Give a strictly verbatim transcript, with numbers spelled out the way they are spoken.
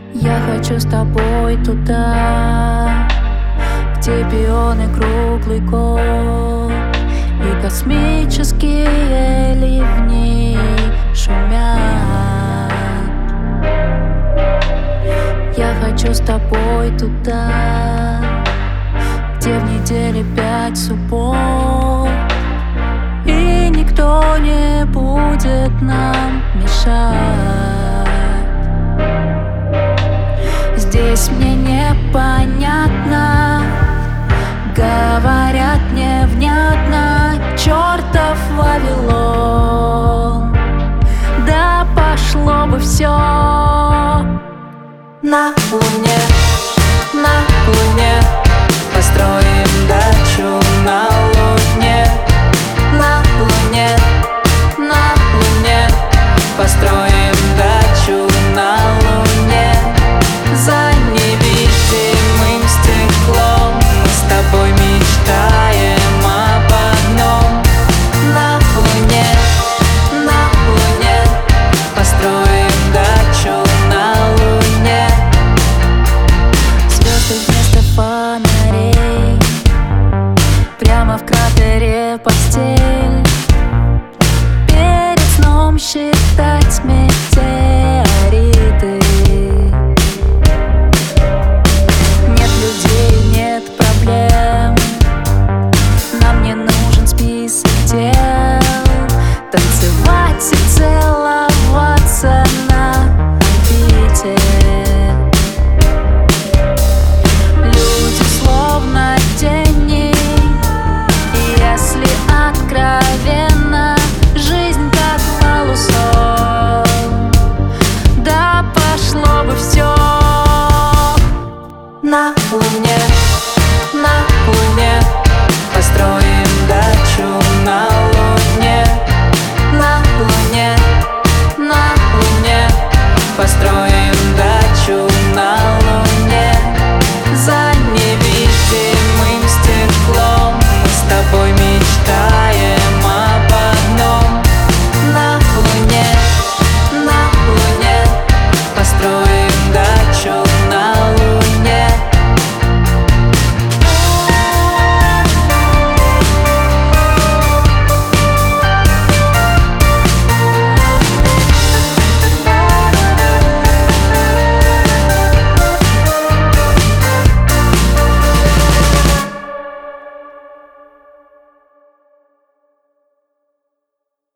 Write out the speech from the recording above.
Я хочу с тобой туда, где пионы круглый год и космические ливни шумят. Я хочу с тобой туда, где в неделе пять суббот и никто не будет нам мешать. Здесь мне непонятно, говорят невнятно, чертов Вавилон. Да пошло бы все на Луне, на Луне. Построим дачу на Луне.